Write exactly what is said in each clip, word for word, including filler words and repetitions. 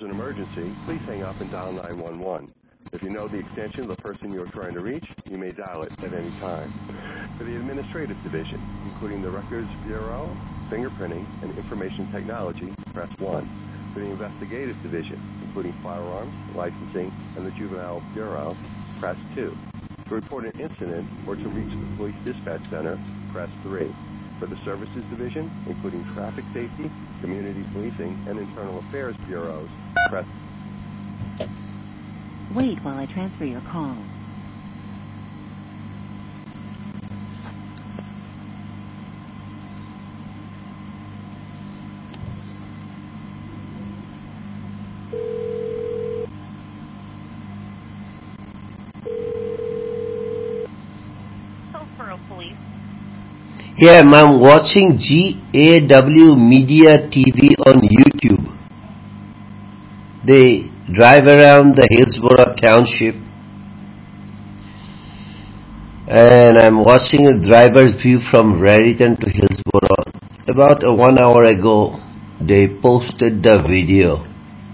an emergency, please hang up and dial nine one one. If you know the extension of the person you are trying to reach, you may dial it at any time. For the Administrative Division, including the Records Bureau, Fingerprinting, and Information Technology, press one. For the Investigative Division, including Firearms, Licensing, and the Juvenile Bureau, press two. To report an incident or to reach the Police Dispatch Center, press three. For the Services Division, including Traffic Safety, Community Policing, and Internal Affairs Bureaus, press... Wait while I transfer your call. Hillsborough Police. Yeah, I'm watching G A W Media T V on YouTube. They drive around the Hillsborough Township, and I'm watching a driver's view from Raritan to Hillsborough. About uh, one hour ago, they posted the video.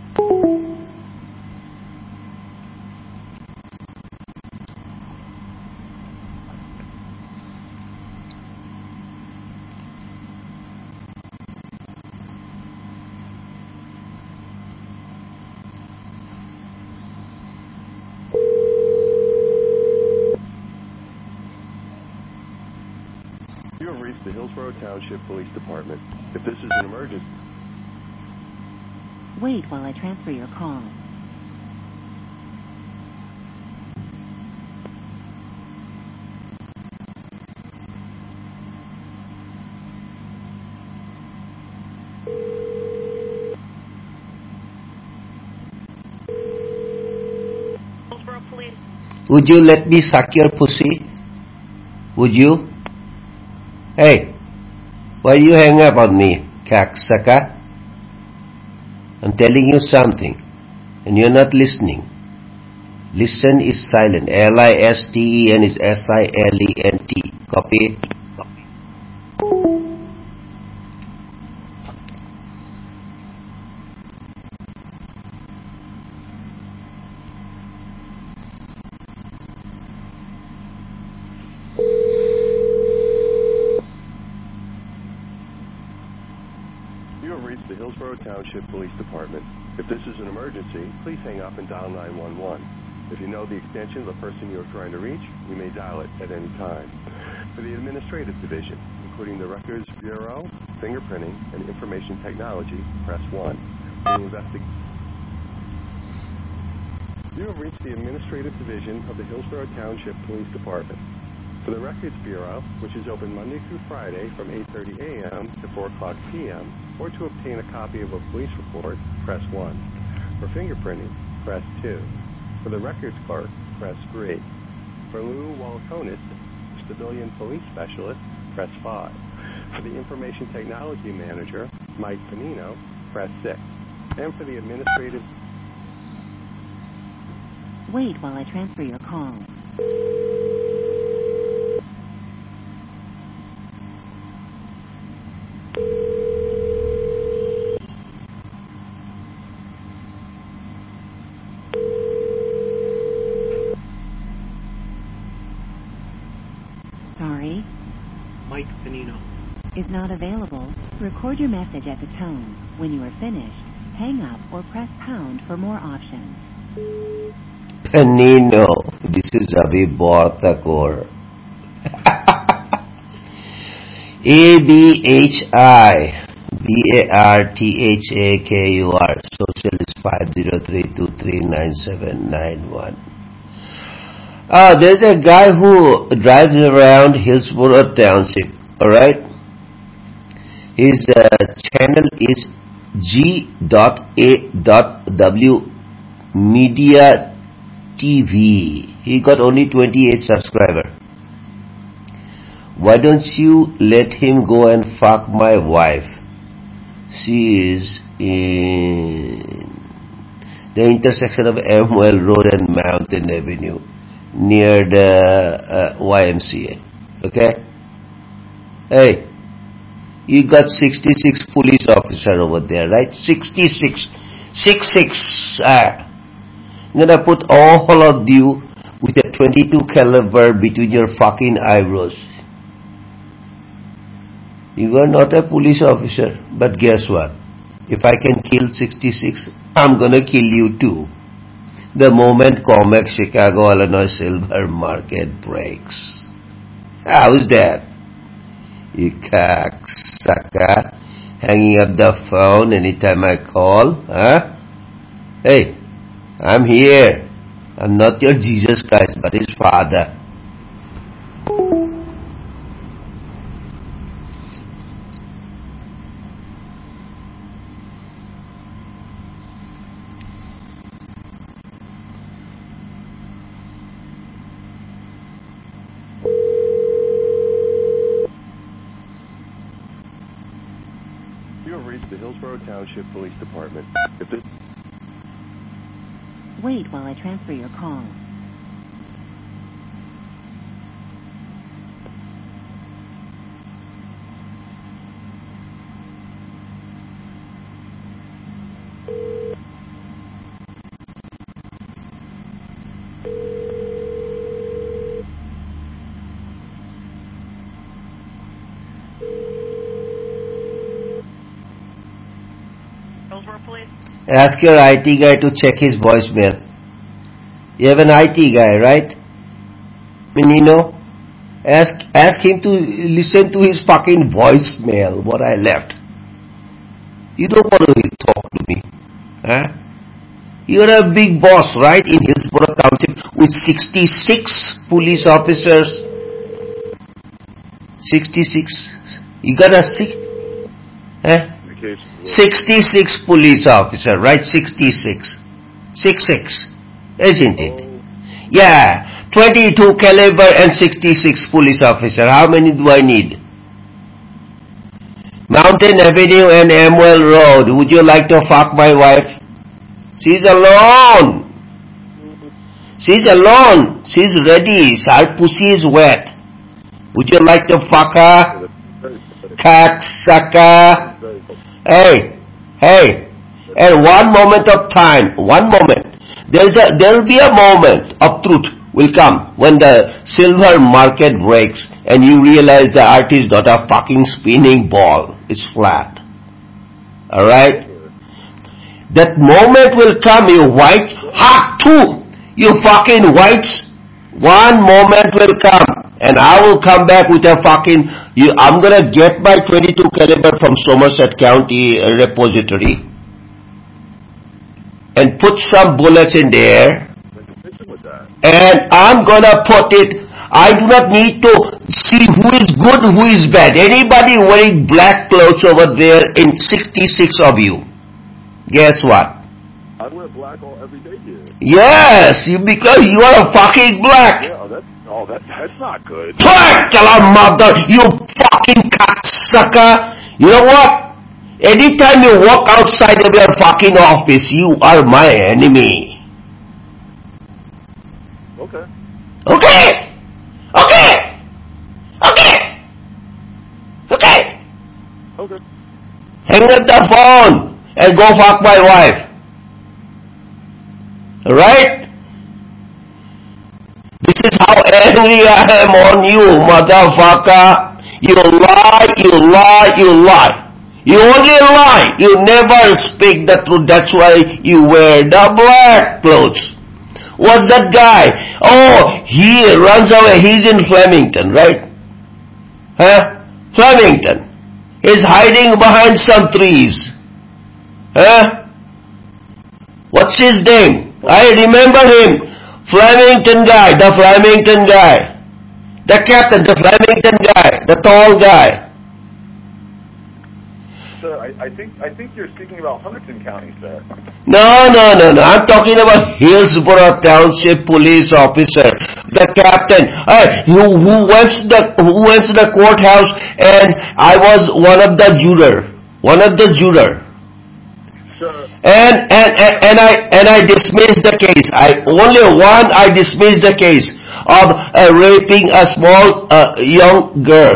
You have reached the Hillsborough Township Police Department. If this is an emergency... Wait while I transfer your call. Hillsborough Police. Would you let me suck your pussy? Would you? Hey, why you hang up on me, cocksucker? I'm telling you something, and you're not listening. Listen is silent. L I S T E N is S I L E N T. Copy? You have reached the Hillsborough Township Police Department. If this is an emergency, please hang up and dial nine one one. If you know the extension of the person you are trying to reach, you may dial it at any time. For the Administrative Division, including the Records Bureau, Fingerprinting, and Information Technology, press one. For the investig- You have reached the Administrative Division of the Hillsborough Township Police Department. For the Records Bureau, which is open Monday through Friday from eight thirty a m to four o'clock p m, or to obtain a copy of a police report, press one. For fingerprinting, press two. For the records clerk, press three. For Lou Wallakonis, civilian police specialist, press five. For the information technology manager, Mike Panino, press six. And for the administrative... Wait while I transfer your call. Sorry, Mike Panino. is not available. Record your message at the tone. When you are finished, hang up or press pound for more options. Panino, this is Abhi Borthakor. A B H I B A R T H A K U R. Social is five zero three two three nine seven nine one. Ah, there's a guy who drives around Hillsborough Township, alright? His uh, channel is G A W Media T V. He got only twenty-eight subscribers. Why don't you let him go and fuck my wife? She is in the intersection of Amwell Road and Mountain Avenue, near the uh, Y M C A. Okay? Hey, you got sixty-six police officers over there, right? sixty-six. six six. Uh, I'm gonna put all of you with a twenty-two caliber between your fucking eyebrows. You are not a police officer, but guess what? If I can kill sixty-six, I'm gonna kill you too. The moment COMEX Chicago, Illinois Silver Market breaks. How's that? You cocksucker. Hanging up the phone anytime I call, huh? Hey, I'm here. I'm not your Jesus Christ, but his father. You have reached the Hillsborough Township Police Department. If this Wait while I transfer your call. Hillsborough Police. Ask your I T guy to check his voicemail. You have an I T guy, right? Menino? Ask, ask him to listen to his fucking voicemail, what I left. You don't want to talk to me. Huh? You're a big boss, right? In Hillsborough Township with sixty-six police officers. sixty-six. You got a six... Huh? sixty-six police officer, right? sixty-six. sixty-six. Isn't it? Yeah. twenty-two caliber and sixty-six police officer. How many do I need? Mountain Avenue and Amwell Road. Would you like to fuck my wife? She's alone. She's alone. She's ready. Her pussy is wet. Would you like to fuck her? Cocksucker. Hey, hey, and one moment of time, one moment. There's a, there'll be a moment of truth will come when the silver market breaks and you realize the earth is not a fucking spinning ball. It's flat. Alright? That moment will come, you white, hot too, you fucking whites. One moment will come and I will come back with a fucking, you, I'm gonna get my twenty-two caliber from Somerset County repository and put some bullets in there and I'm gonna put it, I do not need to see who is good, who is bad. Anybody wearing black clothes over there in sixty-six of you, guess what? I wear black all every day here. Yes, you, because you are a fucking black. Yeah, that's oh, that that's not good. Tell mother, you fucking cocksucker. You know what? Anytime you walk outside of your fucking office, you are my enemy. Okay. Okay. Okay. Okay. Okay. Okay. Hang up the phone and go fuck my wife. Alright? This is how angry I am on you, motherfucker. You lie, you lie, you lie. You only lie. You never speak the truth. That's why you wear the black clothes. What's that guy? Oh, he runs away. He's in Flemington, right? Huh? Flemington. He's hiding behind some trees. Huh? What's his name? I remember him. Flemington guy, the Flemington guy. The captain, the Flemington guy, the tall guy. Sir, I, I think I think you're speaking about Hunterdon County, sir. No, no, no, no. I'm talking about Hillsborough Township police officer, the captain, uh, who who went to the who went to the courthouse, and I was one of the juror, one of the juror. Sir. And, and and and I and I dismissed the case. I only one. I dismissed the case of uh, raping a small uh, young girl.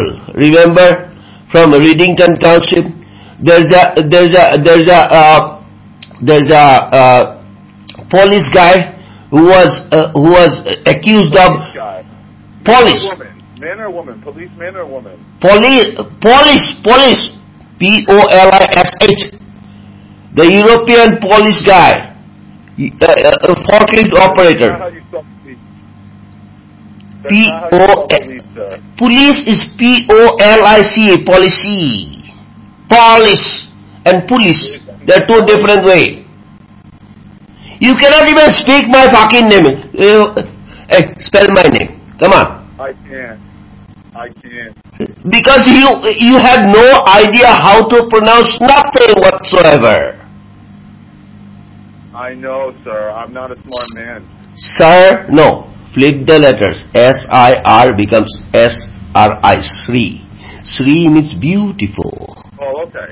Remember, from Reddington Township. There's a there's a there's a uh, there's a uh, police guy who was uh, who was accused of Guy. police. Man or woman? Man or woman? Policeman or woman? Police, police, police, P O L I S H, the European police guy, uh, uh, forklift operator. That's not how you spell police. That's P not how you O spell police, sir. Police is P O L I C, policy. Police and police, they're two different ways. You cannot even speak my fucking name. Uh, hey, spell my name. Come on. I can't. I can't. Because you you have no idea how to pronounce nothing whatsoever. I know, sir. I'm not a smart man. Sir, no. Flip the letters. S I R becomes S R I. Sri. Sri means beautiful. Oh, okay.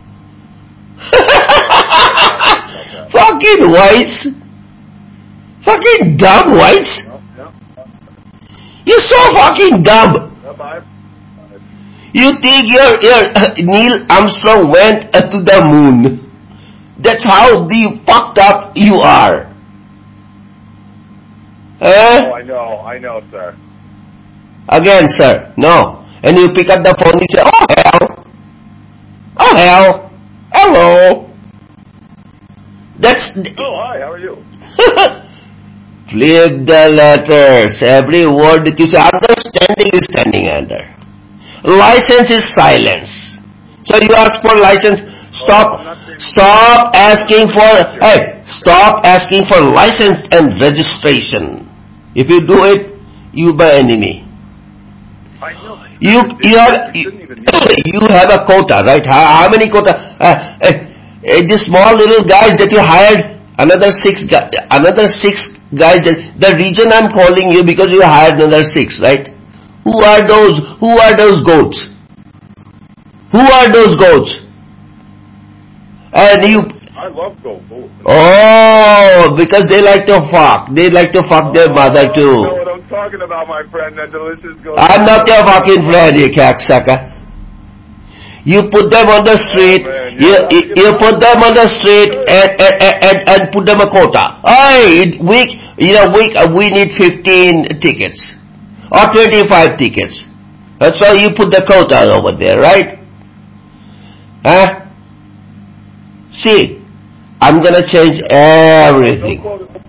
Fucking whites. Fucking dumb whites. No, no. You're so fucking dumb. No, bye. You think your, your uh, Neil Armstrong went uh, to the moon. That's how the fucked up you are. Eh? Oh, I know. I know, sir. Again, sir, no. And you pick up the phone and say, oh hell. Oh hell. Hello. That's... Oh, hi. How are you? Flip the letters. Every word that you say, understanding is standing under. License is silence. So you ask for license. Stop. Stop asking for. Hey, stop asking for license and registration. If you do it, you by enemy. I know. You you have you, you have a quota, right? How, how many quota? Uh, uh, uh, these small little guys that you hired, another six guys, another six guys. That, the reason I'm calling you because you hired another six, right? Who are those? Who are those goats? Who are those goats? And you. I love goat food. Oh, because they like to fuck. They like to fuck their mother too. You know what I'm talking about, my friend? That delicious goat. I'm not your fucking friend, you cocksucker. You put them on the street. Oh, man, you, yeah, you you put them on the street and and, and, and put them a quota. Hey, week you know week uh, we need fifteen tickets or twenty-five tickets. That's why you put the quota over there, right? Huh? See, I'm gonna change everything.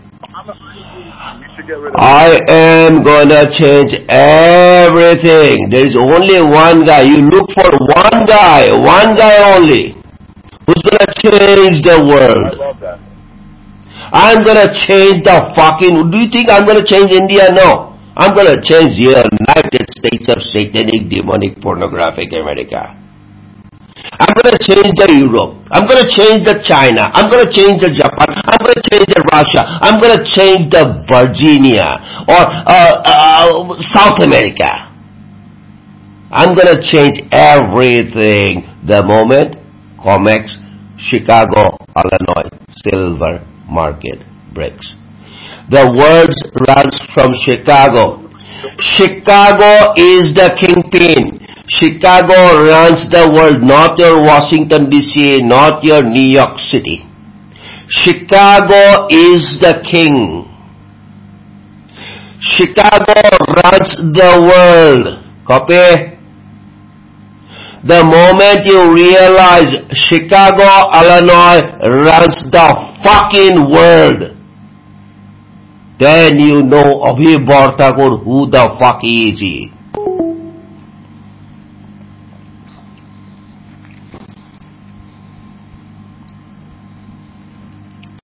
I am gonna change everything. There is only one guy. You look for one guy, one guy only, who's gonna change the world. I love that. I'm gonna change the fucking. Do you think I'm gonna change India? No. I'm gonna change the United States of Satanic, Demonic, Pornographic America. I'm going to change the Europe. I'm going to change the China. I'm going to change the Japan. I'm going to change the Russia. I'm going to change the Virginia or uh, uh, South America. I'm going to change everything the moment COMEX, Chicago, Illinois, silver market breaks. The words runs from Chicago. Chicago is the kingpin. Chicago runs the world, not your Washington D C, not your New York City. Chicago is the king. Chicago runs the world. Copy? The moment you realize Chicago, Illinois runs the fucking world, then you know Abhi Bartakur who the fuck is he.